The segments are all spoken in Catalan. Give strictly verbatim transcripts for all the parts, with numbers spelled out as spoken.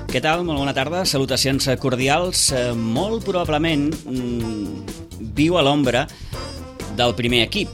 Què tal? Molt bona tarda. Salutacions cordials. Molt probablement mmm, viu a l'ombra del primer equip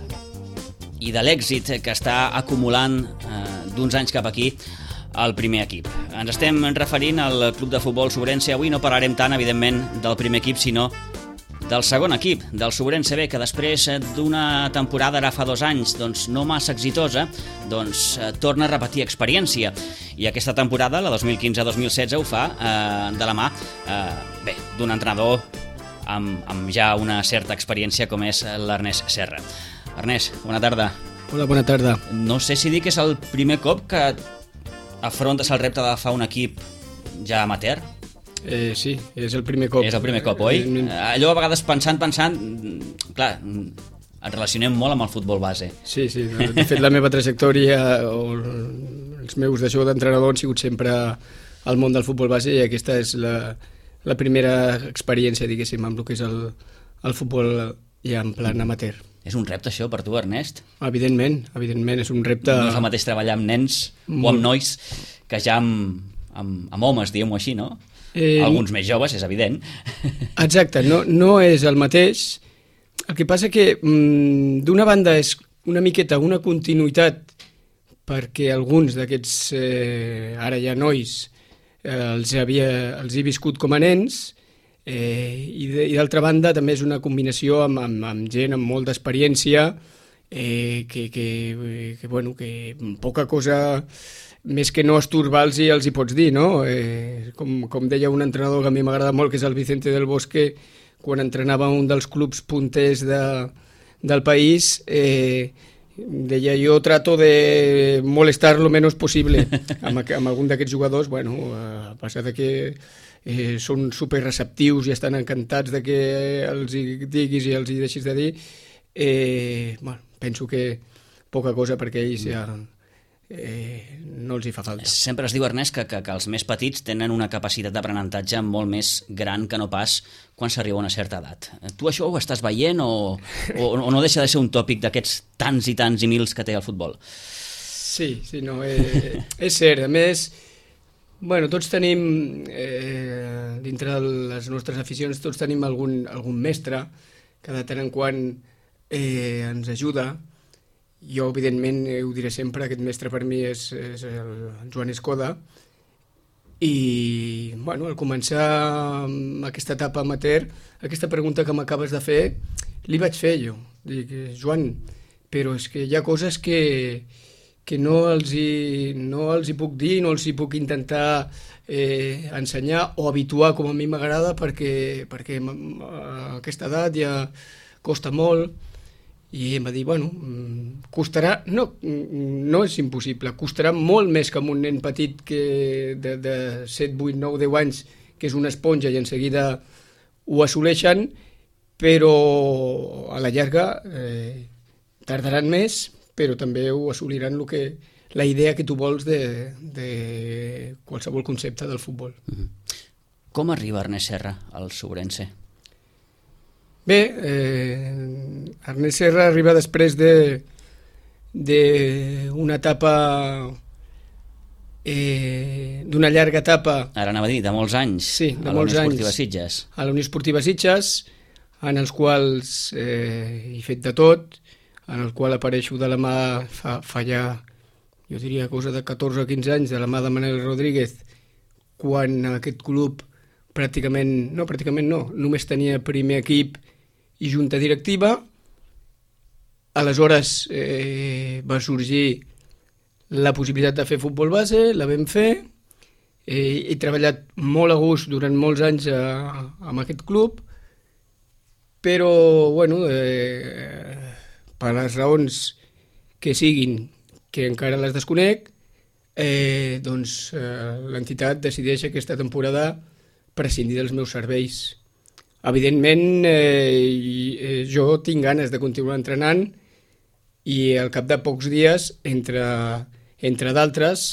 i de l'èxit que està acumulant eh, d'uns anys cap aquí el primer equip. Ens estem referint al Club de Futbol Sobrense. Avui no parlarem tant, evidentment, del primer equip, sinó del segon equip, del Sobrense B, que després d'una temporada, ara fa dos anys, doncs no massa exitosa, doncs eh, torna a repetir experiència. I aquesta temporada, la dos mil quinze dos mil setze, ho fa eh, de la mà eh, bé, d'un entrenador amb, amb ja una certa experiència com és l'Ernest Serra. Ernest, bona tarda. Hola, bona tarda. No sé si dir que és el primer cop que afrontes el repte d'agafar un equip ja amateur. Eh, sí, és el primer cop. És el primer cop, oi? Eh, Allò a vegades pensant, pensant, clar, ens relacionem molt amb el futbol base. Sí, sí, de fet la meva trajectòria o els meus d'això d'entrenador han sigut sempre al món del futbol base, i aquesta és la, la primera experiència, diguéssim, amb el que és el, el futbol ja en plan amateur. És un repte això per tu, Ernest? Evidentment, evidentment, és un repte... No és el mateix treballar amb nens o amb nois que ja amb, amb, amb homes, diguem-ho així, no? Eh, Alguns més joves, és evident. Exacte, no, no és el mateix. El que passa que mm, d'una banda és una miqueta una continuïtat, perquè alguns d'aquests eh, ara ja nois eh, els, havia, els he viscut com a nens, eh, i d'altra banda també és una combinació amb, amb, amb gent amb molta experiència, eh, que, que, que, bueno, que poca cosa... més que no estorbar-los i els hi pots dir, no? Eh, com, com deia un entrenador que a mi m'agrada molt, que és el Vicente del Bosque, quan entrenava un dels clubs punters de, del país, eh, deia, jo trato de molestar lo menos possible amb, amb algun d'aquests jugadors. Bueno, a pesar de que eh, són superreceptius i estan encantats de que els hi diguis i els hi deixis de dir, eh, bueno, penso que poca cosa, perquè ells ja... Eh, no els hi fa falta. Sempre es diu, Ernest, que, que, que els més petits tenen una capacitat d'aprenentatge molt més gran que no pas quan s'arriba a una certa edat. Tu això ho estàs veient o, o, o no deixa de ser un tòpic d'aquests tants i tants i mils que té el futbol? Sí, sí, no, eh, és cert. A més, bueno, tots tenim, eh, dintre de les nostres aficions, tots tenim algun, algun mestre que de tant en quant eh, ens ajuda. Jo, evidentment, ho diré sempre, aquest mestre per mi és, és el Joan Escoda, i bueno, al començar amb aquesta etapa amateur, aquesta pregunta que m'acabes de fer, li vaig fer jo. Dic, Joan, però és que hi ha coses que, que no, els hi, no els hi puc dir, no els hi puc intentar eh, ensenyar o habituar com a mi m'agrada, perquè, perquè a aquesta edat ja costa molt. I em va dir, bueno, costarà, no, no és impossible, costarà molt més que amb un nen petit que de, de set, vuit, nou, deu anys, que és una esponja i en seguida ho assoleixen, però a la llarga eh, tardaran més, però també ho assoliran el que, la idea que tu vols de, de qualsevol concepte del futbol. Mm-hmm. Com arriba Ernest Serra al Sobrense? Bé, eh, Ernest Serra arriba després de d'una etapa, eh, d'una llarga etapa... Ara anava a dir, de molts anys, sí, de a molts la Unió anys, Esportiva Sitges. A la Unió Esportiva Sitges, en els quals eh, he fet de tot, en el qual apareixo de la mà fa, fa ja, jo diria, cosa de catorze o quinze anys, de la mà de Manel Rodríguez, quan aquest club pràcticament, no, pràcticament no, només tenia primer equip i junta directiva. Aleshores eh, va sorgir la possibilitat de fer futbol base, la vam fer, eh, he treballat molt a gust durant molts anys a, amb aquest club, però, bueno, eh, per les raons que siguin, que encara les desconec, eh, doncs eh, l'entitat decideix aquesta temporada prescindir dels meus serveis. Evidentment, eh, jo tinc ganes de continuar entrenant i al cap de pocs dies, entre, entre d'altres,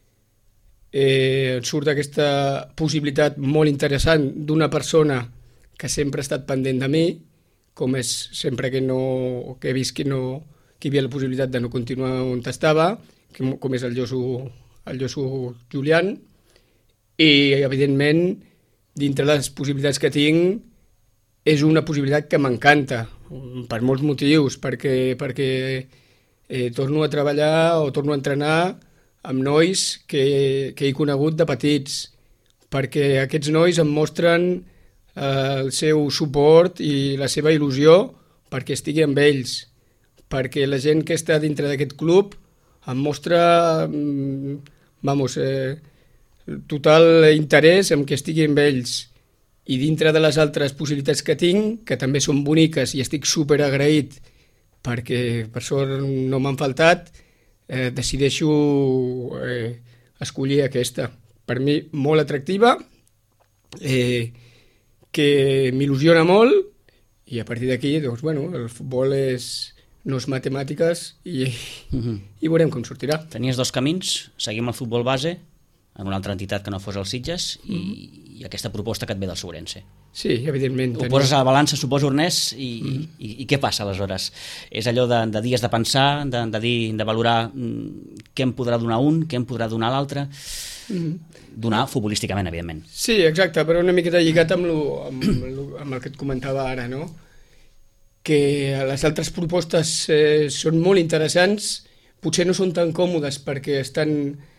eh, surt aquesta possibilitat molt interessant d'una persona que sempre ha estat pendent de mi, com és sempre que, no, que he vist que, no, que hi havia la possibilitat de no continuar on estava, que, com és el Josu, el Josu Julián, I, evidentment, dintre les possibilitats que tinc, és una possibilitat que m'encanta, per molts motius, perquè, perquè eh, torno a treballar o torno a entrenar amb nois que, que he conegut de petits, perquè aquests nois em mostren eh, el seu suport i la seva il·lusió perquè estigui amb ells, perquè la gent que està dintre d'aquest club em mostra, vamos, eh, total interès en que estigui amb ells. I dintre de les altres possibilitats que tinc, que també són boniques i estic super agraït perquè per sort no m'han faltat, eh, decideixo eh, escollir aquesta. Per mi molt atractiva, eh, que m'il·lusiona molt, i a partir d'aquí, doncs, bueno, el futbol és, no és matemàtiques i, uh-huh. i veurem com sortirà. Tenies dos camins, seguir amb el futbol base, en una altra entitat que no fos els Sitges, i, mm. i aquesta proposta que et ve del Sobrense. Sí, evidentment. Ho poses a la balança, suposo, Ernest, i, mm. i, i què passa aleshores? És allò de, de dies de pensar, de, de, dir, de valorar mm, què em podrà donar un, què em podrà donar l'altre, mm. donar futbolísticament, evidentment. Sí, exacte, però una miqueta lligat amb, lo, amb, lo, amb el que et comentava ara, no? Que les altres propostes eh, són molt interessants, potser no són tan còmodes perquè estan...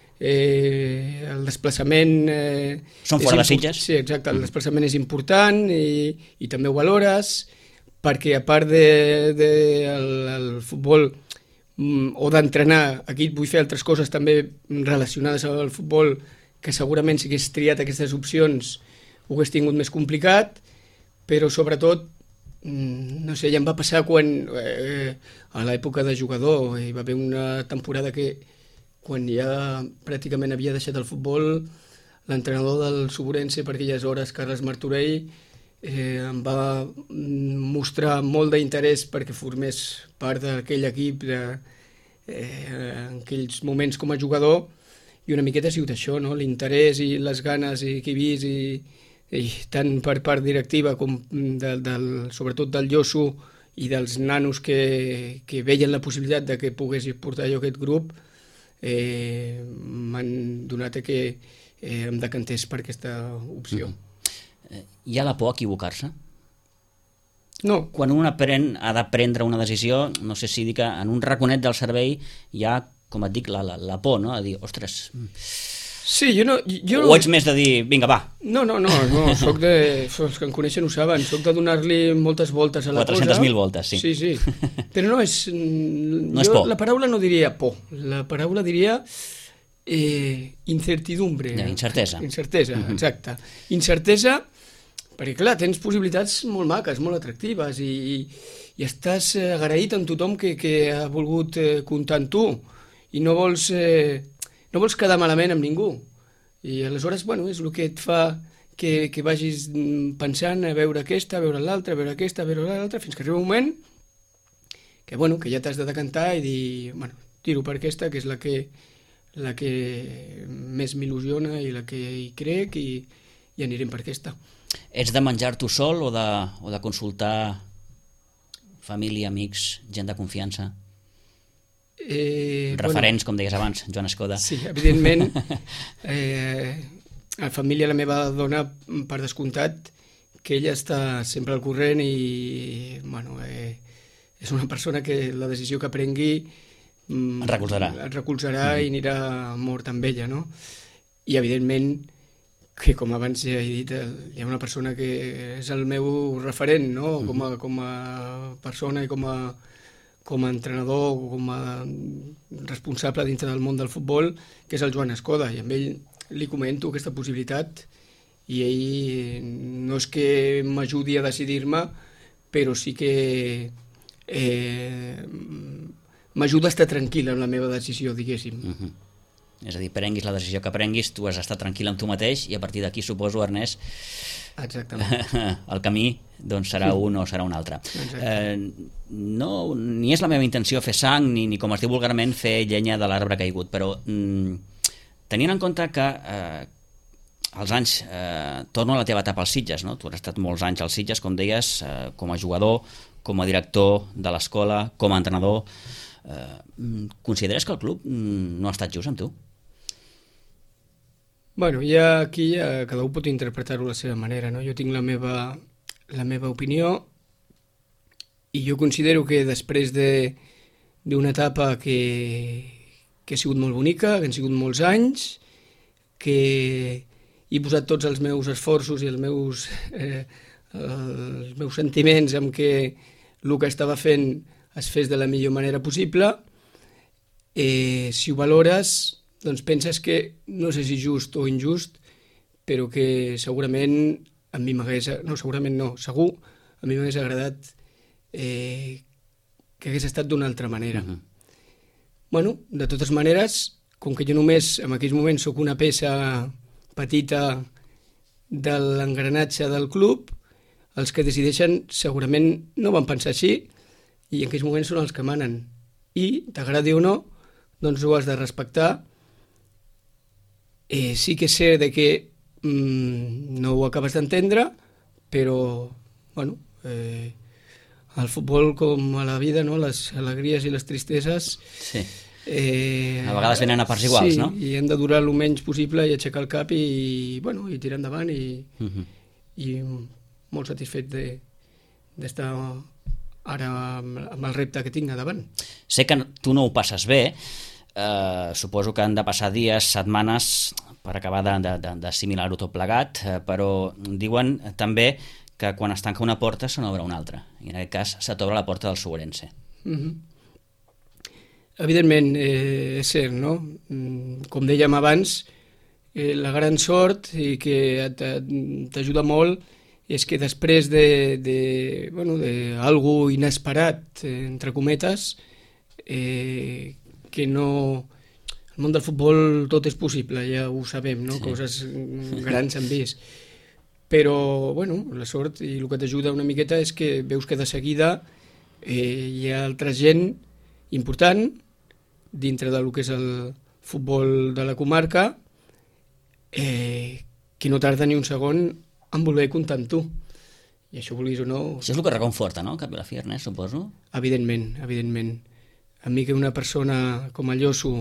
Eh, el desplaçament eh, són fora de Sitges? Sí, exacte, el desplaçament és important i, i també ho valores perquè a part de, de el, el futbol mm, o d'entrenar, aquí vull fer altres coses també relacionades al futbol que segurament si hagués triat aquestes opcions ho hagués tingut més complicat, però sobretot mm, no sé, ja em va passar quan eh, a l'època de jugador hi va haver una temporada que quan ja pràcticament havia deixat el futbol, l'entrenador del Sobrense per aquelles hores, Carles Martorell, eh, em va mostrar molt d'interès perquè formés part d'aquell equip de, eh, en aquells moments com a jugador, i una miqueta ha sigut això, no? L'interès i les ganes i que he vist, i, i tant per part directiva com de, del, sobretot del Josu i dels nanos que, que veien la possibilitat de que pogués portar jo aquest grup, Eh, m'han donat que eh, em decantés per aquesta opció. Mm-hmm. Hi ha la por a equivocar-se? No. Quan un aprèn, ha de prendre una decisió, no sé si dir que en un raconet del cervell hi ha, com et dic, la, la, la por, no? A dir, ostres... Sí, jo no... Jo... O ets més de dir, vinga, va. No, no, no, no soc de... Els que em coneixen ho saben, soc de donar-li moltes voltes a la cosa. quatre-centes mil voltes, sí. Sí, sí. Però no és... No jo és por. La paraula no diria por, la paraula diria eh, incertidumbre. Ja, incertesa. Incertesa, uh-huh. exacte. Incertesa, perquè clar, tens possibilitats molt maques, molt atractives, i, i estàs agraït amb tothom que, que ha volgut eh, comptar amb tu, i no vols... Eh, no vols quedar malament amb ningú, i aleshores, bueno, és el que et fa que, que vagis pensant a veure aquesta, a veure l'altra, a veure aquesta, a veure l'altra, fins que arriba un moment que, bueno, que ja t'has de decantar i dir, bueno, tiro per aquesta, que és la que, la que més m'il·lusiona i la que hi crec, i, i anirem per aquesta. Ets de menjar-t'ho sol o de, o de consultar família, amics, gent de confiança? Eh, Referents, bueno, com deies abans, Joan Escoda. Sí, evidentment. Eh, a família, la meva dona, per descomptat, que ella està sempre al corrent i, bueno, eh, és una persona que la decisió que prengui mm, et recolzarà, et recolzarà mm. i anirà mort amb ella, no? I, evidentment, que com abans ja he dit, hi ha una persona que és el meu referent, no? Com a, com a persona i com a com a entrenador, com a responsable dintre del món del futbol, que és el Joan Escoda, i amb ell li comento aquesta possibilitat, i ell no és que m'ajudi a decidir-me, però sí que eh, m'ajuda a estar tranquil en la meva decisió, diguéssim. Uh-huh. És a dir, prenguis la decisió que prenguis, tu has d'estar tranquil amb tu mateix, i a partir d'aquí, suposo, Ernest, exactament, el camí doncs, serà un o serà un altre. Eh, no, ni és la meva intenció fer sang, ni, ni com es diu vulgarment, fer llenya de l'arbre caigut, però mm, tenint en compte que eh, els anys, eh, torno a la teva etapa als Sitges, no? Tu has estat molts anys als Sitges, com deies, eh, com a jugador, com a director de l'escola, com a entrenador. Eh, consideres que el club no ha estat just amb tu? Bueno, ja aquí ja cada un pot interpretar-ho a la seva manera, no? Jo tinc la meva, la meva opinió i jo considero que després de, d'una etapa que, que ha sigut molt bonica, que han sigut molts anys, que he posat tots els meus esforços i els meus, eh, els meus sentiments en què el que estava fent es fes de la millor manera possible, eh, si ho valores, doncs penses que, no sé si just o injust, però que segurament a mi m'hagués, no, segurament no, segur, a mi m'hagués agradat eh, que hagués estat d'una altra manera. Uh-huh. Bueno, de totes maneres, com que jo només en aquells moments sóc una peça petita de l'engranatge del club, els que decideixen segurament no van pensar així i en aquells moments són els que manen. I, t'agradi o no, doncs ho has de respectar. Eh, sí que sé de que mm, no ho acabes d'entendre, però, bueno, eh, al futbol com a la vida, no? Les alegries i les tristeses... Sí. Eh, a vegades venen a parts iguals, sí, no? I hem de durar el menys possible i aixecar el cap i, bueno, i tirar endavant i, uh-huh. i molt satisfet de, d'estar ara amb, amb el repte que tinc a davant. Sé que tu no ho passes bé, eh, suposo que han de passar dies, setmanes per acabar d'assimilar-ho tot plegat, eh, però diuen també que quan es tanca una porta se n'obre una altra, i en aquest cas se t'obre la porta del Sobrense. Uh-huh. Evidentment, eh, és cert, no? Com dèiem abans, eh, la gran sort i que t'ajuda molt és que després de, de, bueno, de algo inesperat, eh, entre cometes, eh, que no... Al món del futbol tot és possible, ja ho sabem, no? Sí. Coses grans s'han vist. Però, bueno, la sort i el que t'ajuda una miqueta és que veus que de seguida eh, hi ha altra gent important dintre del que és el futbol de la comarca, eh, que no tarda ni un segon en voler comptar amb tu. I això, vulguis o no... Això és el que reconforta, no? Cap de la fi, Ernest, suposo? Evidentment, evidentment. A mi que una persona com el Lloso,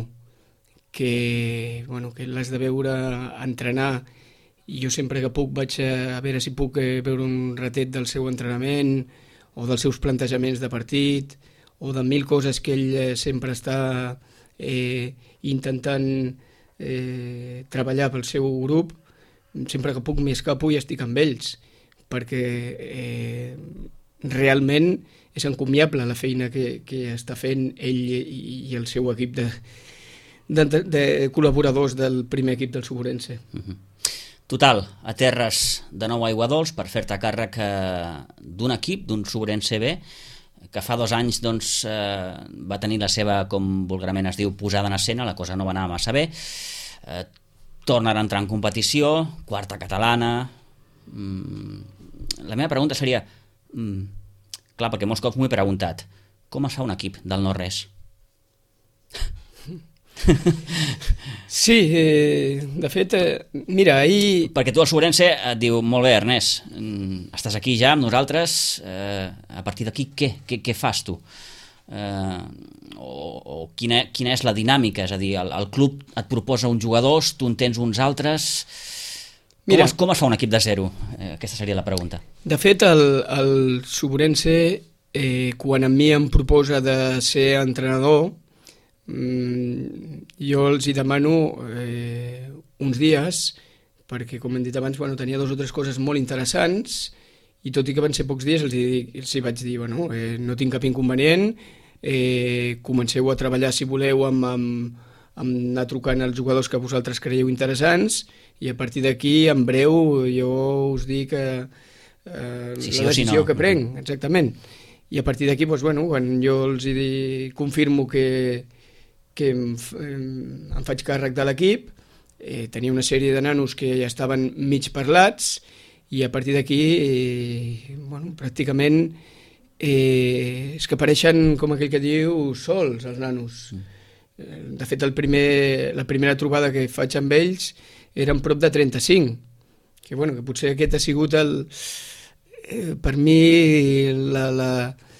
que, bueno, que l'has de veure entrenar, i jo sempre que puc vaig a, a veure si puc veure un ratet del seu entrenament o dels seus plantejaments de partit, o de mil coses que ell sempre està eh, intentant eh, treballar pel seu grup, sempre que puc m'hi escapo i estic amb ells, perquè eh, realment és encomiable la feina que, que està fent ell i, i el seu equip de, de, de col·laboradors del primer equip del Sobrense. Uh-huh. Total, aterres de nou a Aiguadols per fer-te càrrec eh, d'un equip, d'un Sobrense B, que fa dos anys doncs, eh, va tenir la seva, com vulgarment es diu, posada en escena, la cosa no va anar massa bé, eh, torna a entrar en competició, quarta catalana... Mm, la meva pregunta seria, mm, clar, perquè molts cops m'ho he preguntat, com es fa un equip del no-res? Sí, eh, de fet, eh, mira, ahir... Perquè tu al Sobrense et diu, molt bé, Ernest, mm, estàs aquí ja amb nosaltres, eh, a partir d'aquí què? què? Què fas tu? Eh, o o quina, quina és la dinàmica? És a dir, el, el club et proposa uns jugadors, tu en tens uns altres... Com, mira, es, com es fa un equip de zero? Eh, aquesta seria la pregunta. De fet, el, el Sobrense, eh, quan a mi em proposa de ser entrenador, jo els hi demano eh, uns dies, perquè com hem dit abans, bueno, tenia dos o tres coses molt interessants i tot i que van ser pocs dies els hi, els hi vaig dir, bueno, eh, no tinc cap inconvenient, eh, comenceu a treballar si voleu amb, amb, amb anar trucant als jugadors que vosaltres creieu interessants i a partir d'aquí en breu jo us dic eh, eh, sí, sí, la decisió si no. que prenc, exactament, i a partir d'aquí doncs, bueno, quan jo els hi dic, confirmo que que em, em faig càrrec de l'equip, eh, tenia una sèrie de nanos que ja estaven mig parlats i a partir d'aquí eh, bueno, pràcticament eh, és que apareixen, com aquell que diu, sols els nanos. Eh, de fet, el primer, la primera trobada que faig amb ells eren prop de trenta-cinc, que, bueno, que potser aquest ha sigut el, eh, per mi la, la,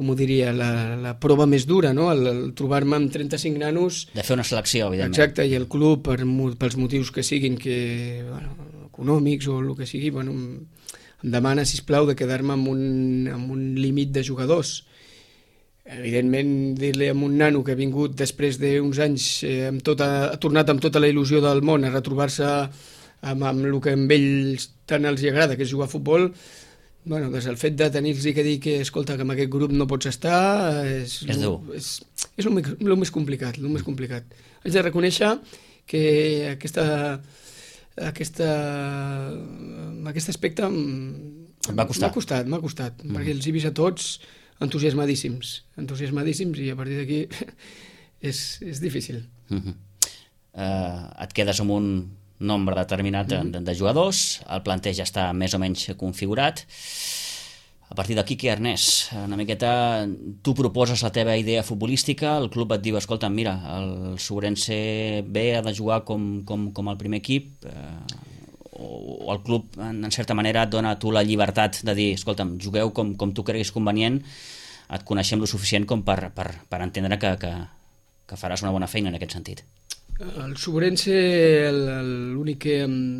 com ho diria, la, la prova més dura, no? el, el trobar-me amb trenta-cinc nanos... De fer una selecció, evidentment. Exacte, i el club, per, pels motius que siguin, que, bueno, econòmics o el que sigui, bueno, em demana, sisplau, de quedar-me amb, un, amb un límit de jugadors. Evidentment, dir-li a un nano que ha vingut després d'uns anys, eh, amb tota, ha tornat amb tota la il·lusió del món a retrobar-se amb, amb el que amb ells tant els agrada, que és jugar a futbol, bueno, doncs el fet de tenir-los que dir que, escolta, que amb aquest grup no pots estar, és, és dur. És, és el, el més complicat, el més complicat. Haig de reconèixer que aquesta, aquesta, aquest aspecte m'ha costat, m'ha costat, m'ha costat mm. perquè els he vist a tots entusiasmadíssims, entusiasmadíssims i a partir d'aquí és, és difícil. Mm-hmm. uh, et quedes amb un nombre determinat de, de, de jugadors, el planter ja està més o menys configurat. A partir d'aquí, què, Ernest? Una miqueta, tu proposes la teva idea futbolística, el club et diu, escolta, mira, el Sobrense B ha de jugar com, com, com el primer equip, eh, o el club, en certa manera, et dona a tu la llibertat de dir, escolta'm, jugueu com, com tu creguis convenient, et coneixem lo suficient com per, per, per entendre que, que, que faràs una bona feina en aquest sentit. El Sobrense, l'únic que...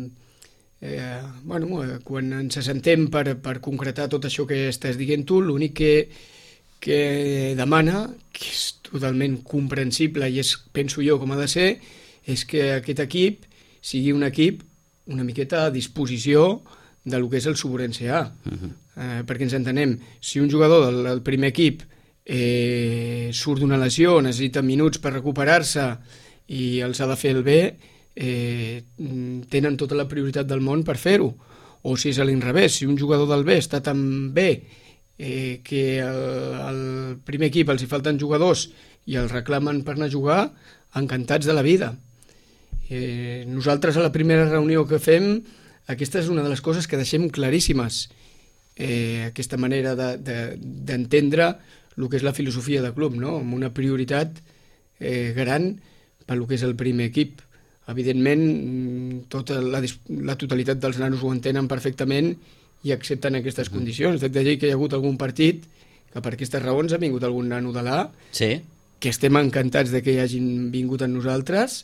Eh, bueno, quan ens assentem per, per concretar tot això que estàs dient tu, l'únic que, que demana, que és totalment comprensible i és, penso jo, com ha de ser, és que aquest equip sigui un equip una miqueta a disposició del que és el Sobrense A. Uh-huh. eh, perquè ens entenem, si un jugador del, del primer equip eh, surt d'una lesió, necessita minuts per recuperar-se i els ha de fer el B, eh, tenen tota la prioritat del món per fer-ho. O si és a l'inrevés, si un jugador del B està tan bé eh, que el, el primer equip els hi falten jugadors i els reclamen per anar a jugar, encantats de la vida. Eh, nosaltres a la primera reunió que fem, aquesta és una de les coses que deixem claríssimes, eh, aquesta manera de, de, d'entendre el que és la filosofia de club, no? Amb una prioritat eh, gran pel que és el primer equip. Evidentment, tota la, la totalitat dels nanos ho entenen perfectament i accepten aquestes condicions. De dir que hi ha hagut algun partit que per aquestes raons ha vingut algun nano de l'A, sí, que estem encantats de que hi hagin vingut amb nosaltres,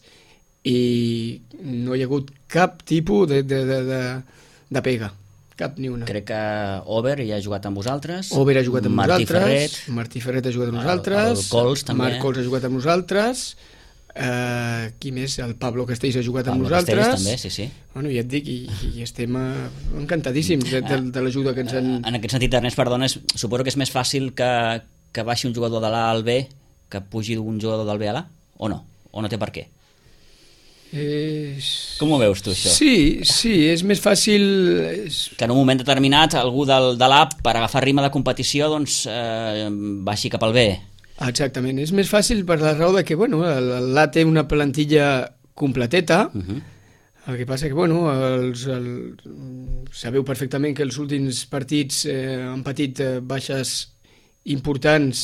i no hi ha hagut cap tipus de, de, de, de, de pega, cap ni una. Crec que Ober ja ha jugat amb vosaltres. Ober ha jugat amb Martí nosaltres. Ferret. Martí Ferret ha jugat amb nosaltres. El, el Cols també. Marc Cols ha jugat amb nosaltres. Uh, qui més? El Pablo Castells ha jugat Pablo amb nosaltres. Castells també, sí, sí. Bueno, ja et dic, i, i estem uh, encantadíssims de, de, de l'ajuda que ens han... En aquest sentit, Ernest, perdona, suposo que és més fàcil que, que baixi un jugador de l'A al B que pugi un jugador del B a l'A, o no? O no té per què? És... Com ho veus tu, això? Sí, sí, és més fàcil... És... Que en un moment determinat algú del, de l'A per agafar ritme de competició doncs eh, baixi cap al B. Exactament, és més fàcil per la raó de que, bueno, l'A té una plantilla completeta, uh-huh. El que passa que, bueno, els, el, sabeu perfectament que els últims partits eh, han patit eh, baixes importants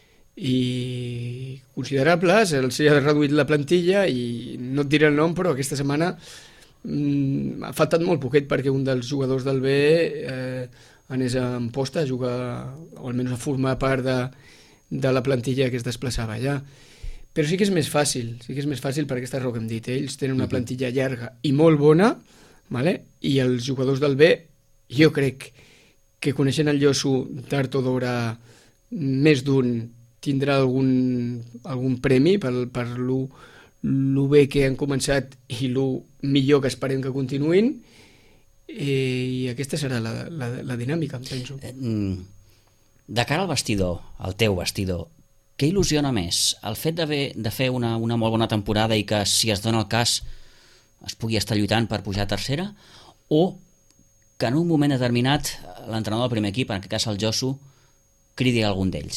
i considerables, els ha reduït la plantilla i no et diré el nom, però aquesta setmana mm, ha faltat molt poquet perquè un dels jugadors del B eh, anés en posta a jugar, o almenys a formar part de, de la plantilla que es desplaçava allà. Però sí que és més fàcil, sí que és més fàcil per aquesta raó que hem dit. Ells tenen una plantilla llarga i molt bona, vale? I els jugadors del B, jo crec que coneixent el Josu, tard o d'hora, més d'un tindrà algun, algun premi per, per lo, lo bé que han començat i lo millor que esperem que continuïn, i aquesta serà la, la, la dinàmica, em penso. De cara al vestidor, al teu vestidor, què il·lusiona més? El fet de, de fer una, una molt bona temporada i que, si es dona el cas, es pugui estar lluitant per pujar a tercera? O que en un moment determinat l'entrenador del primer equip, en aquest cas el Josu, cridi a algun d'ells?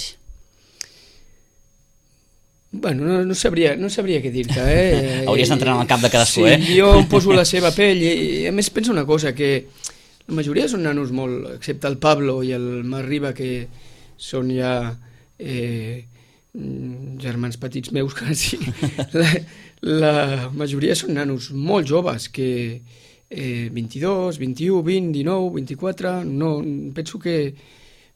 Bueno, no, no, sabria, no sabria què dir-te, eh? Hauries d'entrar en el cap de cadascú, sí, eh? Jo em poso la seva pell i, i a més penso una cosa, que la majoria són nanos molt, excepte el Pablo i el Marc Riba, que són ja eh, germans petits meus quasi. La, la majoria són nanos molt joves, que eh, vint-i-dos, vint-i-u, vint, dinou, vint-i-quatre, no, penso que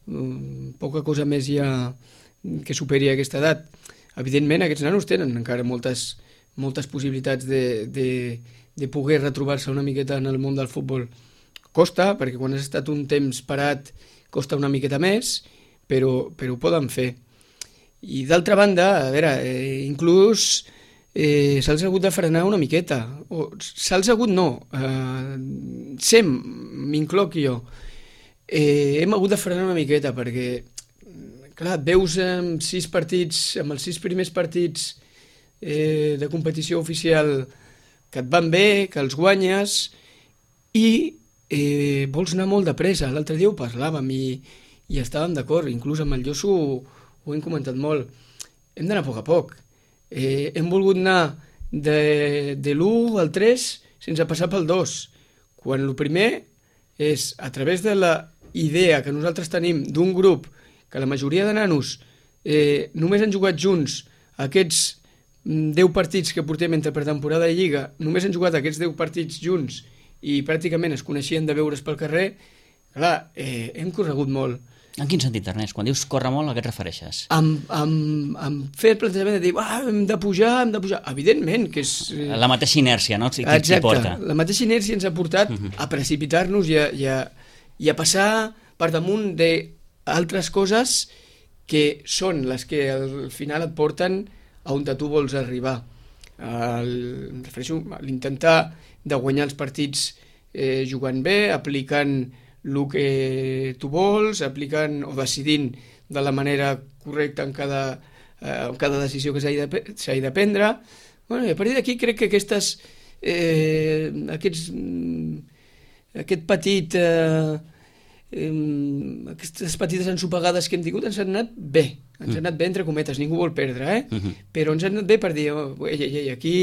poca cosa més hi ha que superi aquesta edat. Evidentment, aquests nanos tenen encara moltes, moltes possibilitats de, de, de poder retrobar-se una miqueta en el món del futbol. Costa, perquè quan has estat un temps parat costa una miqueta més, però, però ho poden fer. I d'altra banda, a veure, eh, inclús eh, se'ls ha hagut de frenar una miqueta. O, se'ls ha hagut no, eh, sem, m'incloc jo, eh, hem hagut de frenar una miqueta perquè, clar, et veus amb sis partits, amb els sis primers partits eh, de competició oficial que et van bé, que els guanyes, i eh, vols anar molt de pressa. L'altre dia ho parlàvem i, i estàvem d'acord, inclús amb el Josu ho, ho hem comentat molt. Hem d'anar a poc a poc. Eh, hem volgut anar de, de l'u al tres sense passar pel dos, quan el primer és, a través de la idea que nosaltres tenim d'un grup que la majoria de nanos eh, només han jugat junts aquests deu partits que portem entre pretemporada i lliga, només han jugat aquests deu partits junts i pràcticament es coneixien de veure's pel carrer, clar, eh, hem corregut molt. En quin sentit, Ernest? Quan dius córrer molt, a què et refereixes? Amb, amb, amb fer el plantejament de dir, ah, hem de pujar, hem de pujar. Evidentment que és... Eh... La mateixa inèrcia, no? Qui, Exacte, porta. La mateixa inèrcia ens ha portat uh-huh. a precipitar-nos i a, i, a, i a passar per damunt d'altres coses que són les que al final et porten a on tu vols arribar. El, em refereixo a l'intentar de guanyar els partits eh, jugant bé, aplicant el que tu vols, aplicant o decidint de la manera correcta en cada, eh, en cada decisió que s'hagi de, s'hagi de prendre. Bueno, i a partir d'aquí crec que aquestes, eh, aquests, aquest petit, eh, eh, aquestes petites ensopegades que hem tingut ens han anat bé, ens han anat bé entre cometes, ningú vol perdre, eh? Uh-huh. Però ens han anat bé per dir, oh, ei, ei, ei, aquí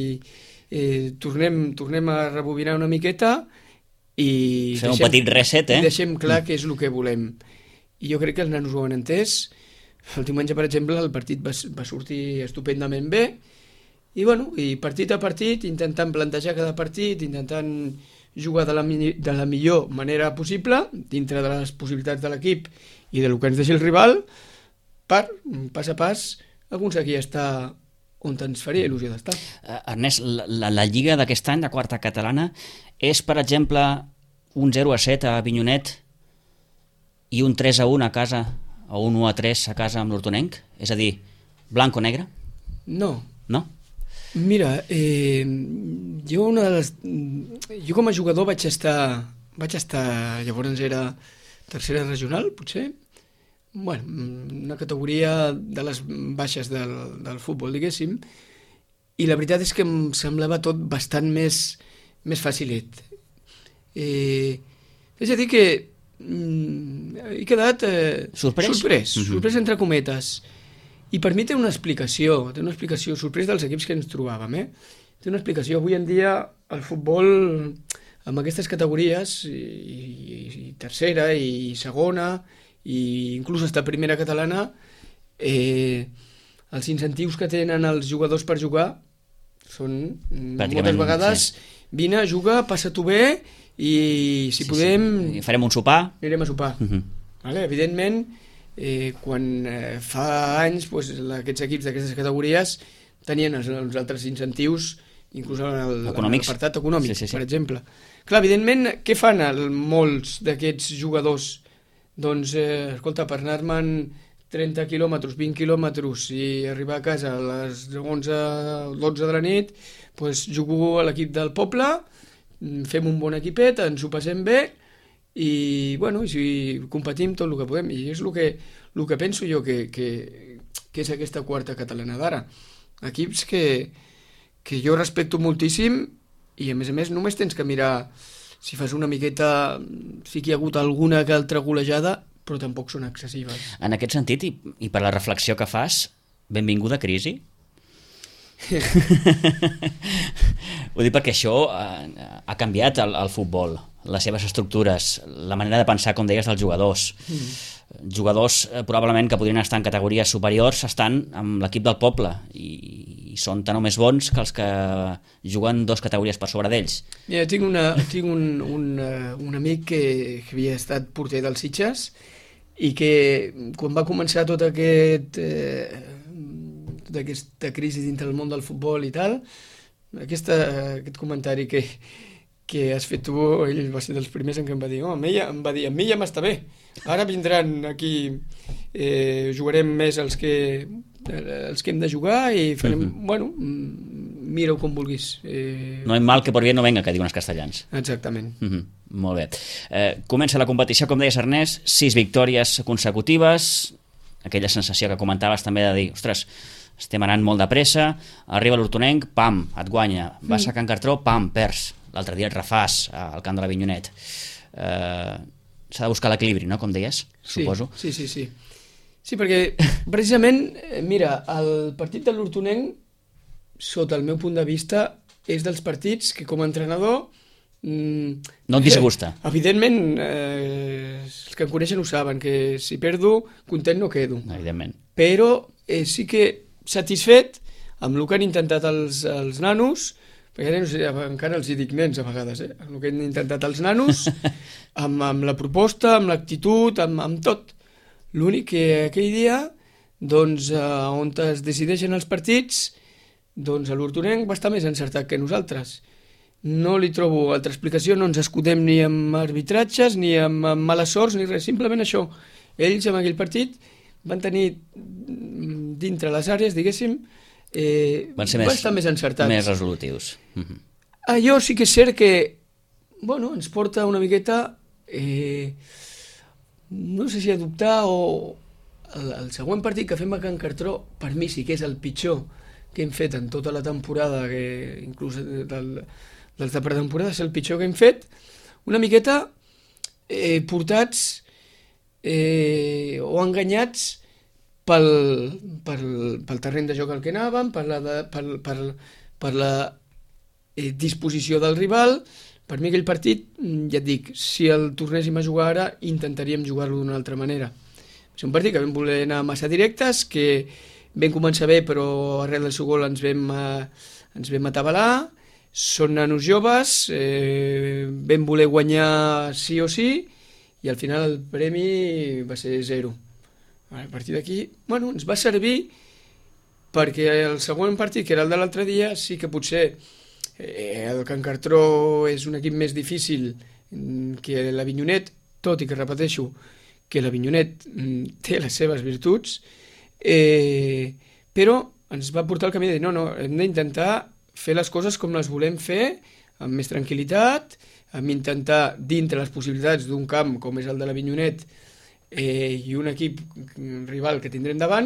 eh, tornem, tornem a rebobinar una miqueta i fem deixem, un petit reset, eh? I deixem clar què és el que volem. I jo crec que els nanos ho han entès. El diumenge, per exemple, el partit va, va sortir estupendament bé i, bueno, i partit a partit, intentant plantejar cada partit, intentant jugar de la, de la millor manera possible, dintre de les possibilitats de l'equip i de lo que ens deixa el rival, per, pas a pas, aconseguir estar on ens faria il·lusió d'estar. Uh, Ernest, la, la, la lliga d'aquest any, la quarta catalana, és, per exemple, un zero a set a Avinyonet i un tres a un a casa, o un u a tres a casa amb l'Hortonenc? És a dir, blanc o negre? No. No? Mira, eh, jo, una de les, jo com a jugador vaig estar, vaig estar, llavors era tercera regional, potser, bueno, una categoria de les baixes del, del futbol, diguéssim, i la veritat és que em semblava tot bastant més, més facilet. Eh, és a dir que mm, he quedat eh, sorprès, sorprès, uh-huh. sorprès entre cometes, i per mi té una explicació, té una explicació, sorprès dels equips que ens trobàvem, eh? Té una explicació. Avui en dia el futbol amb aquestes categories, i, i, i tercera i segona, i inclús hasta primera catalana, eh, els incentius que tenen els jugadors per jugar són moltes vegades sí. Vine, juga, passa-t'ho bé i si sí, podem sí. Farem un sopar, anirem a sopar. Uh-huh. Vale? Evidentment eh, quan eh, fa anys pues, aquests equips d'aquestes categories tenien els, els altres incentius inclús en el, en l'apartat econòmic, sí, sí, sí. Per exemple. Clar, evidentment, què fan el, molts d'aquests jugadors? Doncs, eh, escolta, per anar-me'n trenta quilòmetres, vint quilòmetres i arribar a casa a les onze o dotze de la nit, doncs jugo a l'equip del poble, fem un bon equipet, ens ho passem bé i, bueno, i si competim tot el que podem. I és el que, el que penso jo que, que, que és aquesta quarta catalana d'ara. Equips que, que jo respecto moltíssim i, a més a més, només tens que mirar si fas una miqueta, sí que hi ha hagut alguna que altra golejada, però tampoc són excessives. En aquest sentit, i, i per la reflexió que fas, benvinguda crisi? Ho dic perquè això eh, ha canviat el, el futbol, les seves estructures, la manera de pensar, com deies, dels jugadors. Mm. Jugadors eh, probablement que podrien estar en categories superiors estan amb l'equip del poble i, i són tan o més bons que els que juguen dos categories per sobre d'ells. Mira, tinc, una, tinc un, un, uh, un amic que, que havia estat porter dels Sitges i que quan va començar tot aquest, eh, tota aquesta crisi dintre del món del futbol i tal, aquesta, aquest comentari que, que has fet tu, ell va ser dels primers en què em va dir, oh, a mi ja, em va dir, a mi ja m'està bé, ara vindran aquí, eh, jugarem més els que, els que hem de jugar i farem, uh-huh. bueno, mira-ho com vulguis. Eh... No hay mal que por bien no venga, que diuen els castellans. Exactament. Uh-huh. Molt bé. Eh, comença la competició, com deies, Ernest, sis victòries consecutives, aquella sensació que comentaves també de dir, ostres, estem anant molt de pressa, arriba l'Hortonenc, pam, et guanya, vas a Can Cartró, pam, perds, l'altre dia et refàs al camp de l'Avinyonet. Eh, s'ha de buscar l'equilibri, no?, com deies, sí, suposo. Sí, sí, sí. Sí, perquè precisament, mira, el partit de l'Hortonenc, sota el meu punt de vista, és dels partits que com a entrenador... Mm, no et disgusta. Eh, evidentment, eh, els que em coneixen ho saben, que si perdo, content no quedo. Evidentment. Però eh, sí que satisfet amb el que han intentat els, els nanos, perquè no sé, encara els hi dic nens a vegades, eh? El que han intentat els nanos, amb, amb la proposta, amb l'actitud, amb, amb tot. L'únic que aquell dia, doncs, eh, on es decideixen els partits, doncs l'Hortonenc va estar més encertat que nosaltres. No li trobo altra explicació, no ens escudem ni amb arbitratges, ni amb, amb males sorts, ni res, simplement això. Ells, en aquell partit, van tenir dintre les àrees, diguéssim, eh, van ser van més, estar més encertats. Més resolutius. Uh-huh. Allò sí que és cert que, bueno, ens porta una miqueta, eh, no sé si a dubtar o... El, el següent partit que fem a Can Cartró, per mi sí que és el pitjor que hem fet en tota la temporada, que inclús del, dels de pretemporada és el pitjor que hem fet, una miqueta eh, portats eh, o enganyats pel, pel, pel terreny de joc al que anàvem, per la, de, per, per, per la eh, disposició del rival. Per mi aquell partit, ja et dic, si el tornéssim a jugar ara, intentaríem jugar-lo d'una altra manera. És un partit que vam voler anar massa directes, que vam començar bé, però arrel del seu gol ens vam, eh, ens vam atabalar. Són nanos joves, eh, vam voler guanyar sí o sí, i al final el premi va ser zero. A partir d'aquí, bueno, ens va servir perquè el següent partit, que era el de l'altre dia, sí que potser eh, el Can Cartró és un equip més difícil que l'Avinyonet, tot i que repeteixo que l'Avinyonet té les seves virtuts, Eh, però ens va portar el camí de dir no, no, hem d'intentar fer les coses com les volem fer, amb més tranquil·litat, amb intentar, dintre les possibilitats d'un camp com és el de l'Avinyonet eh, i un equip rival que tindrem davant,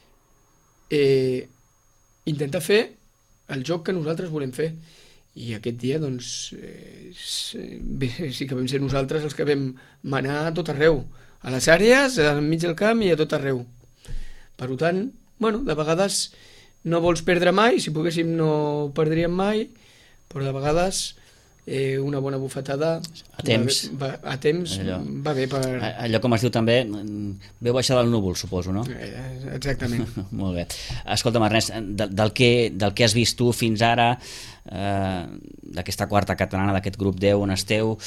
eh, intentar fer el joc que nosaltres volem fer. I aquest dia, doncs, eh, sí que vam ser nosaltres els que vam manar a tot arreu, a les àrees, al mig del camp i a tot arreu. Per tant, bueno, de vegades no vols perdre mai, si poguéssim no perdríem mai, però de vegades eh, una bona bufetada a temps, va, va, a temps allò, va bé per... Allò com es diu també, veu baixar del núvol, suposo, no? Eh, exactament. Molt bé. Escolta'm, Ernest, del, del, que, del que has vist tu fins ara, eh, d'aquesta quarta catalana, d'aquest grup deu on esteu,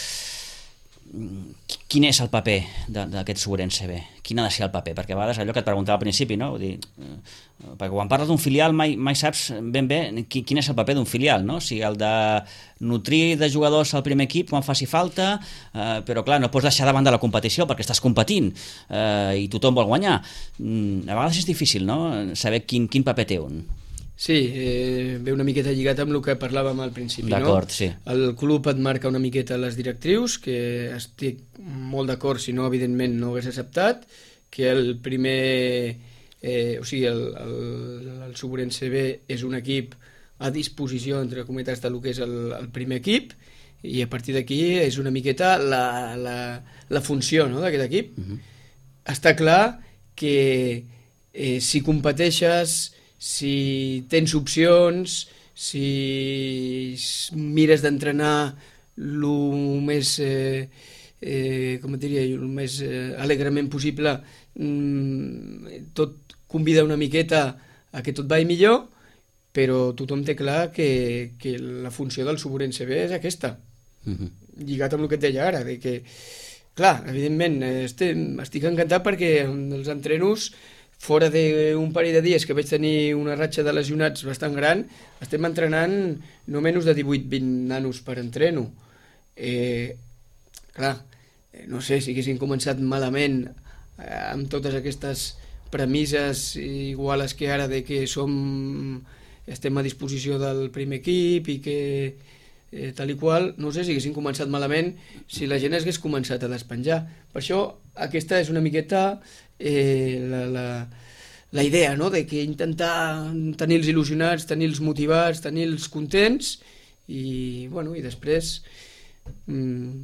quin és el paper d'aquest Segurense B? Quin ha de ser el paper? Perquè a vegades allò que et preguntava al principi, no? Vull dir, eh, perquè quan parles d'un filial mai, mai saps ben bé quin és el paper d'un filial, no? Si el de nutrir de jugadors al primer equip quan faci falta, eh, però clar, no pots deixar davant de la competició perquè estàs competint eh, i tothom vol guanyar. Mm, a vegades és difícil, no?, saber quin, quin paper té un. Sí, eh, ve una miqueta lligat amb el que parlàvem al principi, no? D'acord, sí. El club et marca una miqueta les directrius, que estic molt d'acord, si no, evidentment, no ho hagués acceptat, que el primer... Eh, o sigui, el, el, el Segurense B és un equip a disposició, entre cometes, de lo que és el, el primer equip, i a partir d'aquí és una miqueta la, la, la funció, no?, d'aquest equip. Uh-huh. Està clar que eh, si competeixes, si tens opcions, si mires d'entrenar el més, eh, eh, com et diria, el més eh, alegrement possible, mm, tot convida una miqueta a que tot vagi millor, però tothom té clar que, que la funció del Segurense B és aquesta. Uh-huh. Lligat amb el que et deia ara, de que, clar, evidentment, estem, estic encantat perquè els entrenos, fora d'un parell de dies que vaig tenir una ratxa de lesionats bastant gran, estem entrenant no menys de divuit vint nanos per entreno. Eh, clar, no sé, si haguessin començat malament eh, amb totes aquestes premisses iguales que ara de que som, estem a disposició del primer equip i que eh, tal i qual, no sé si haguessin començat malament si la gent hagués començat a despenjar. Per això aquesta és una miqueta eh, la, la, la idea, no?, de que intentar tenir-los il·lusionats, tenir-los motivats, tenir-los contents i, bueno, i després mm,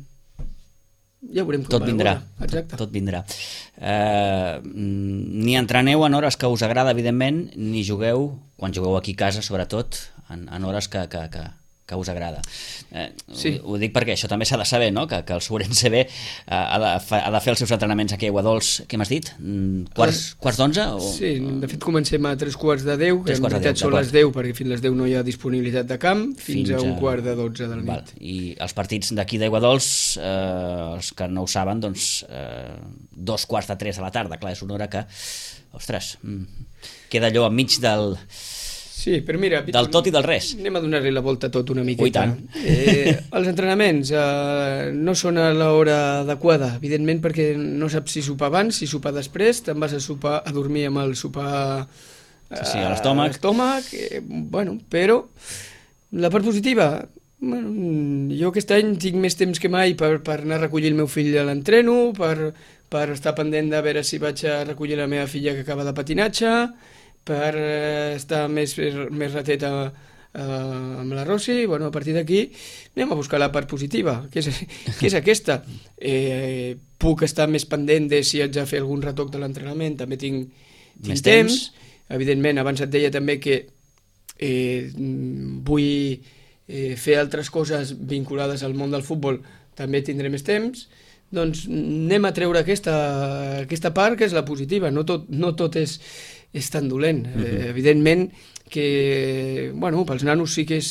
ja veurem com tot vindrà, exacte. Tot, tot vindrà. Eh, ni entreneu en hores que us agrada, evidentment, ni jugueu, quan jugueu aquí a casa, sobretot, en, en hores que, que, que, que us agrada. Eh, sí. ho, ho dic perquè això també s'ha de saber, no?, que, que el Sobrense C B eh, ha, de, ha de fer els seus entrenaments aquí a Aiguadols, què m'has dit? Quarts, quarts d'onze? O... Sí, de fet comencem a tres quarts de deu, que en veritat són les deu, perquè fins les deu no hi ha disponibilitat de camp, fins, fins a un quart de dotze del val. nit. I els partits d'aquí d'Aiguadols, eh, els que no ho saben, doncs eh, dos quarts de tres de la tarda, clar, és una hora que, ostres, queda allò enmig del... Sí, però mira, del tot i del res. Anem a donar-li la volta a tot una miqueta. Ui, tant. Eh, els entrenaments eh, no són a l'hora adequada, evidentment, perquè no saps si sopar abans, si sopar després, te'n vas a sopar a dormir amb el sopar eh, sí, sí, a l'estómac. l'estómac eh, bueno, però la part positiva, bueno, jo aquest any tinc més temps que mai per, per anar a recollir el meu fill a l'entreno, per, per estar pendent de veure si vaig a recollir la meva filla que acaba de patinatge, per eh, estar més, més rateta eh, amb la Rossi. Bueno, a partir d'aquí anem a buscar la part positiva, que és, que és aquesta. Eh, puc estar més pendent de si haig de fer algun retoc de l'entrenament, també tinc, tinc temps. temps. Evidentment, abans et deia també que eh, vull eh, fer altres coses vinculades al món del futbol, també tindré més temps. Doncs anem a treure aquesta, aquesta part que és la positiva, no tot, no tot és és tan dolent. Uh-huh. Eh, evidentment que, bueno, pels nanos sí que és,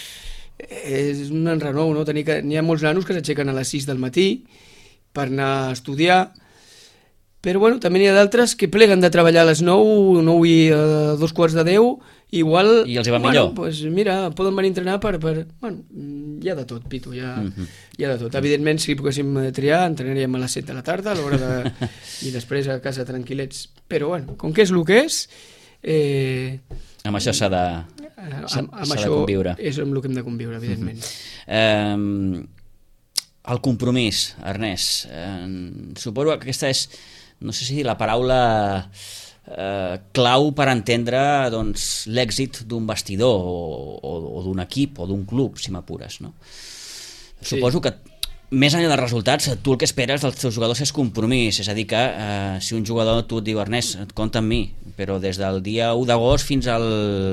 és un enrenou, no? Tenir que, n'hi ha molts nanos que s'aixequen a les sis del matí per anar a estudiar, però bueno, també n'hi ha d'altres que pleguen de treballar a les nou, nou i a dos quarts de deu, igual... I els hi va bueno, millor. Pues mira, poden venir a entrenar per... per bueno, hi ha de tot, Pitu, hi ha, uh-huh. hi ha de tot. Evidentment, si poguéssim triar, entrenaríem a les set de la tarda, a l'hora de... i després a casa tranquil·lets. Però bueno, com que és el que és... Eh... Amb això s'ha de, s'ha, amb, amb s'ha de conviure. És amb el que hem de conviure, evidentment. Uh-huh. Eh, el compromís, Ernest. Eh, suposo que aquesta és, no sé si la paraula... Eh, clau per entendre doncs, l'èxit d'un vestidor o, o, o d'un equip o d'un club, si m'apures, no? Sí. Suposo que més enllà dels resultats, tu el que esperes dels teus jugadors és compromís, és a dir que eh, si un jugador tu et diu Ernest, compta amb mi, però des del dia u d'agost fins al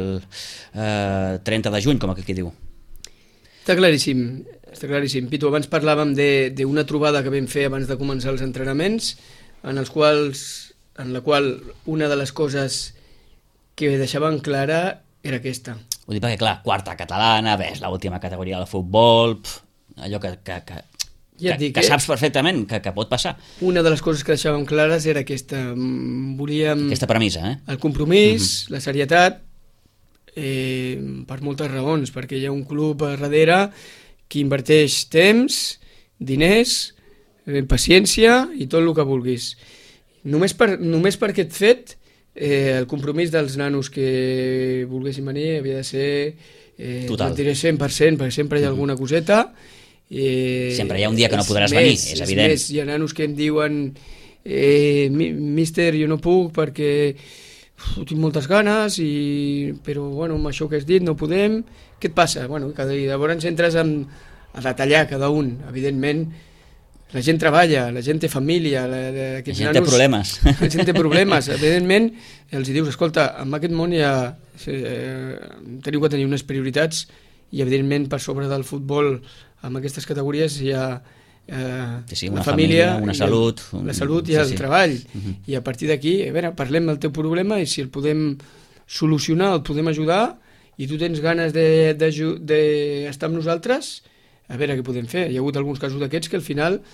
eh, trenta de juny, com aquí diu. Està claríssim, està claríssim. Pitu, abans parlàvem d'una trobada que vam fer abans de començar els entrenaments, en els quals en la qual una de les coses que deixaven clara era aquesta. Ho dic perquè, clar, quarta catalana, ves, l'última categoria del futbol, pf, allò que, que, que, ja que, dic, que eh? saps perfectament que, que pot passar. Una de les coses que deixàvem clares era aquesta. Volíem... Aquesta premissa, eh? El compromís, uh-huh. la serietat, eh, per moltes raons, perquè hi ha un club a darrere que inverteix temps, diners, eh, paciència i tot el que vulguis. Només per, només per aquest fet, eh, el compromís dels nanos que volguessin venir havia de ser, eh, total. No diré cent per cent, perquè sempre hi ha alguna coseta. Eh, sempre hi ha un dia que no podràs més, venir, és evident. És més, hi ha nanos que em diuen eh, míster, jo no puc perquè uf, tinc moltes ganes, i, però bueno, amb això que has dit no podem. Què et passa? Bueno, cada, llavors entres amb, a detallar cada un, evidentment. La gent treballa, la gent té família, la, la, la gent nanos, té problemes. La gent té problemes. Evidentment, els dius, escolta, en aquest món hi ha, eh, teniu que tenir unes prioritats i, evidentment, per sobre del futbol, amb aquestes categories hi ha eh, sí, sí, una la família, família, una salut, el, la salut i el sí, sí. treball. Uh-huh. I a partir d'aquí, a veure, parlem del teu problema i si el podem solucionar, el podem ajudar, i tu tens ganes d'estar amb nosaltres, a veure què podem fer. Hi ha hagut alguns casos d'aquests que al final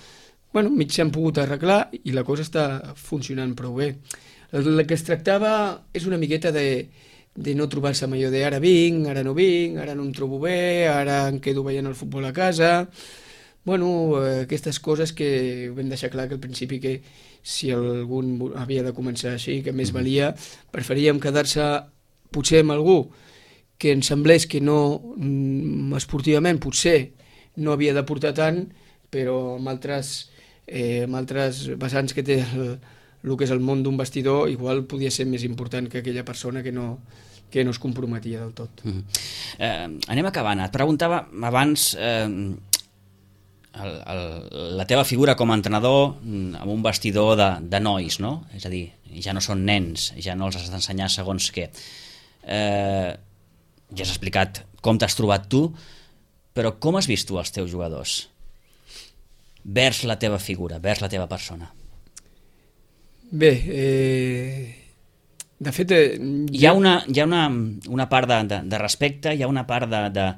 bueno, mig s'han pogut arreglar i la cosa està funcionant prou bé. El, el que es tractava és una miqueta de, de no trobar-se amb allò de ara vinc, ara no vinc, ara no em trobo bé, ara em quedo veient el futbol a casa. Bueno, eh, aquestes coses que vam deixar clar que al principi que si algun havia de començar així, que més valia, preferíem quedar-se potser amb algú que ens semblés que no, esportivament potser no havia de portar tant, però amb altres, eh, amb altres vessants que té el, el que és el món d'un vestidor, igual podia ser més important que aquella persona que no, que no es comprometia del tot. Mm -hmm. eh, anem acabant. Et preguntava abans eh, el, el, la teva figura com a entrenador amb un vestidor de, de nois, no? És a dir, ja no són nens, ja no els has d'ensenyar segons què. Eh, ja has explicat com t'has trobat tu, però com has vist tu els teus jugadors vers la teva figura, vers la teva persona? Bé, eh, de fet... Eh, hi ha una, hi ha una, una part de, de, de respecte, hi ha una part de, de,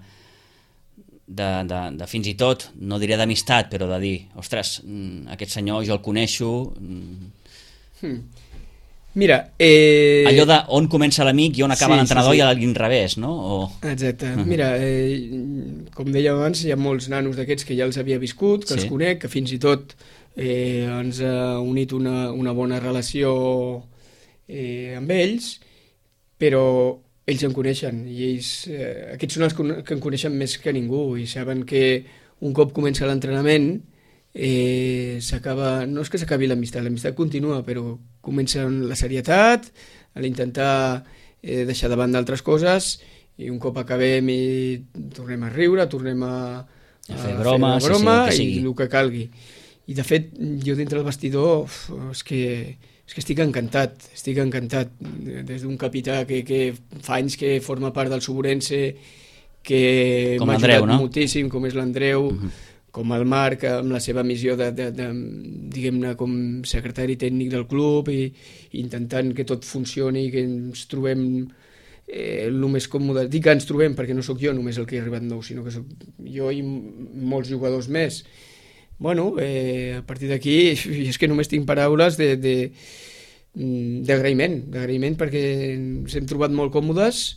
de, de, de fins i tot, no diré d'amistat, però de dir, ostres, aquest senyor jo el coneixo... Hmm. Mira... Eh... Allò de on comença l'amic i on acaba sí, l'entrenador sí, sí. I a l'inrevés, no? O... Exacte. Uh -huh. Mira, eh, com deia abans, hi ha molts nanos d'aquests que ja els havia viscut, que sí. Els conec, que fins i tot eh, ens ha unit una, una bona relació eh, amb ells, però ells em coneixen i ells, eh, aquests són els que em coneixen més que ningú i saben que un cop comença l'entrenament eh, s'acaba, no és que s'acabi l'amistat, l'amistat continua, però comença la serietat, a l'intentar eh, deixar de banda altres coses i un cop acabem i tornem a riure, tornem a, a, a fer broma, fer broma sí, sí, i el que calgui. I de fet, jo dintre del vestidor uf, és, que, és que estic encantat, estic encantat des d'un capità que, que fa anys que forma part del Suburense, que m'ha ajudat no? moltíssim, com és l'Andreu, uh -huh. com el Marc, amb la seva missió de, de, de diguem-ne, com secretari tècnic del club i, i intentant que tot funcioni i que ens trobem eh, el més còmode. Dic que ens trobem perquè no sóc jo només el que he arribat nou, sinó que sóc jo i molts jugadors més. Bueno, eh, a partir d'aquí és que només tinc paraules de, de, d'agraïment, d'agraïment perquè ens hem trobat molt còmodes,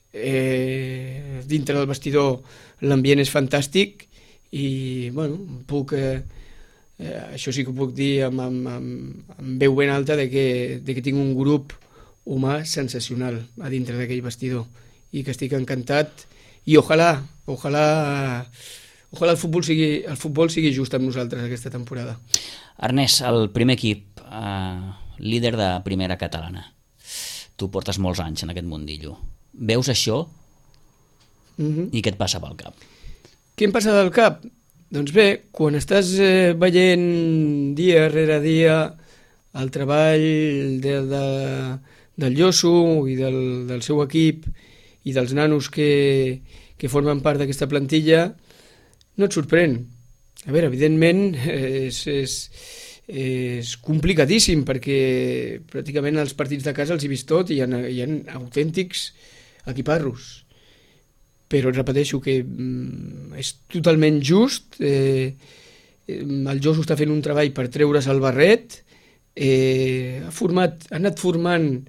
eh, dintre del vestidor l'ambient és fantàstic i bueno, puc, eh, eh, això sí que ho puc dir amb, amb, amb, amb veu ben alta de que, de que tinc un grup humà sensacional a dintre d'aquell vestidor i que estic encantat i ojalà, ojalà ojalà el futbol sigui, el futbol sigui just amb nosaltres aquesta temporada. Ernest, el primer equip eh, líder de primera catalana, tu portes molts anys en aquest mundillo, veus això mm-hmm. i què et passa pel cap? Què em passa del cap? Doncs bé, quan estàs eh, veient dia rere dia el treball de, de, del Josu i del, del seu equip i dels nanos que, que formen part d'aquesta plantilla, no et sorprèn. A veure, evidentment és, és, és complicadíssim perquè pràcticament els partits de casa els he vist tot i hi ha, hi ha autèntics equiparros. Però et repeteixo que mm, és totalment just, eh, el Josu està fent un treball per treure's el barret, eh, ha, format, ha anat formant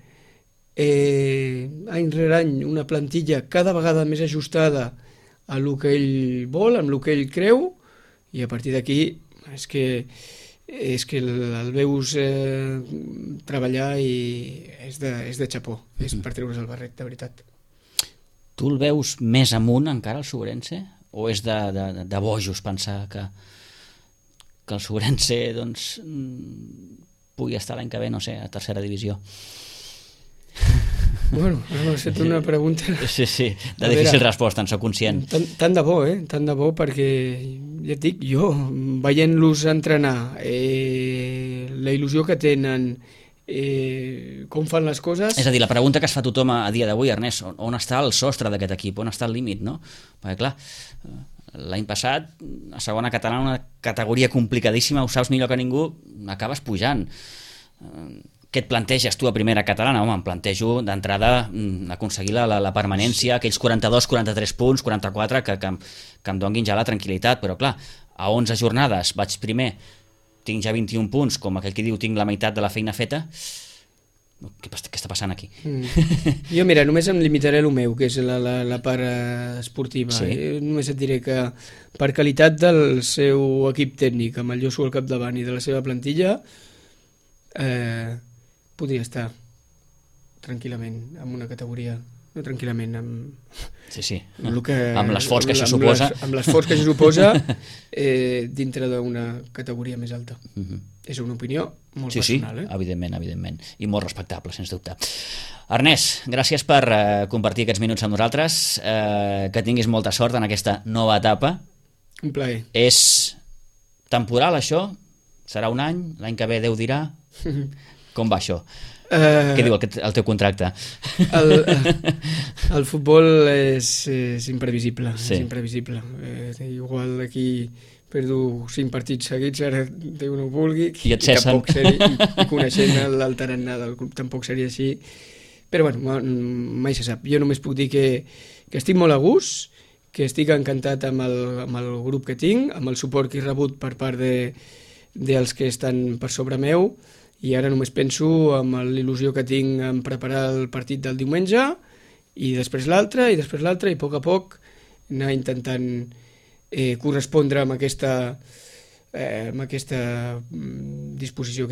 eh, any rere any una plantilla cada vegada més ajustada a el que ell vol, amb el que ell creu, i a partir d'aquí és que, és que el, el veus eh, treballar i és de, és de xapó, mm-hmm. és per treure's el barret, de veritat. Tu el veus més amunt encara el Suburense? O és de, de, de bojos pensar que, que el Suburense doncs, pugui estar l'any que ve, no sé, a tercera divisió? Bueno, m'has fet una pregunta... Sí, sí, de difícil veure, resposta, en soc conscient. Tant, tant de bo, eh? Tant de bo, perquè, ja et dic, jo, veient-los entrenar, eh, la il·lusió que tenen, eh, com fan les coses... És a dir, la pregunta que es fa tothom a dia d'avui, Ernest, on, on està el sostre d'aquest equip, on està el límit, no? Perquè, clar, l'any passat, a segona catalana, una categoria complicadíssima, ho saps millor que ningú, acabes pujant. Què et planteges tu a primera catalana? Home, em plantejo d'entrada aconseguir la, la, la permanència, aquells quaranta-dos quaranta-tres punts, quaranta-quatre, que, que, que em donguin ja la tranquil·litat, però clar, a onze jornades vaig primer tinc ja vint-i-un punts, com aquell que diu tinc la meitat de la feina feta, què, què està passant aquí? Mm. Jo, mira, només em limitaré el meu, que és la, la, la part esportiva. Sí. Eh, només et diré que per qualitat del seu equip tècnic, amb el Josu al capdavant i de la seva plantilla, eh, podria estar tranquil·lament en una categoria, no tranquil·lament, amb, Sí, sí, amb, que, amb l'esforç que això amb suposa. les- Amb l'esforç que això suposa eh, dintre d'una categoria més alta. Uh -huh. És una opinió molt Sí, sí, personal. Eh? evidentment, evidentment, i molt respectable, sens dubte. Ernest, gràcies per eh, compartir aquests minuts amb nosaltres, eh, que tinguis molta sort en aquesta nova etapa. Un plaer. És temporal, això? Serà un any? L'any que ve Déu dirà? Com va això? Uh, Què diu el, el teu contracte? El, el, el futbol és, és imprevisible, Sí. és imprevisible. Eh, igual d'aquí perdo cinc partits seguits, ara Déu no ho vulgui, I et cessen. tampoc seria, i, i coneixent el tarannà del club tampoc seria així. Però bueno, ma- mai se sap. Jo només puc dir que, que estic molt a gust, que estic encantat amb el, amb el grup que tinc, amb el suport que he rebut per part de, dels que estan per sobre meu, i ara només penso en l'il·lusió que tinc en preparar el partit del diumenge i després l'altre, i després l'altre, i a poc a poc anar intentant eh, correspondre amb aquesta, eh, amb aquesta mm, disposició que